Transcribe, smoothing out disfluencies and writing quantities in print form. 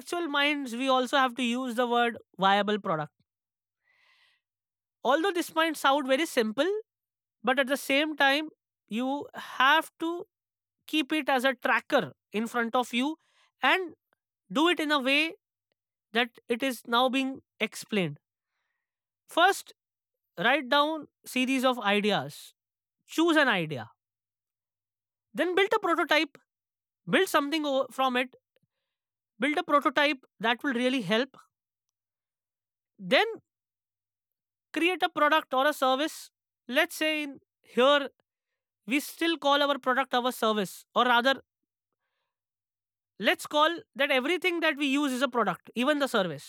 Actual minds, we also have to use the word viable product. Although this might sound very simple, but at the same time, you have to keep it as a tracker in front of you and do it in a way that it is now being explained. First, write down series of ideas. Choose an idea. Then build a prototype. Build something from it. Build a prototype that will really help. Then create a product or a service. Let's say in here we still call our product our service, or rather, let's call that everything that we use is a product, even the service.